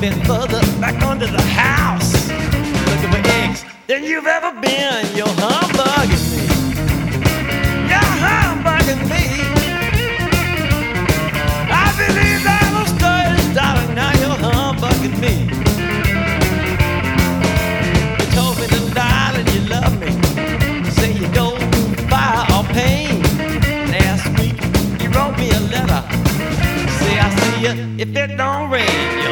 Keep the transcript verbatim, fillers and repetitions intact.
been further back under the house, looking for eggs than you've ever been. You're humbugging me. You're humbugging me. I believe that little story, darling. Now you're humbugging me. You told me to darling you love me. Say you go through fire or pain. Last week you wrote me a letter. Say I see you if it don't rain. You're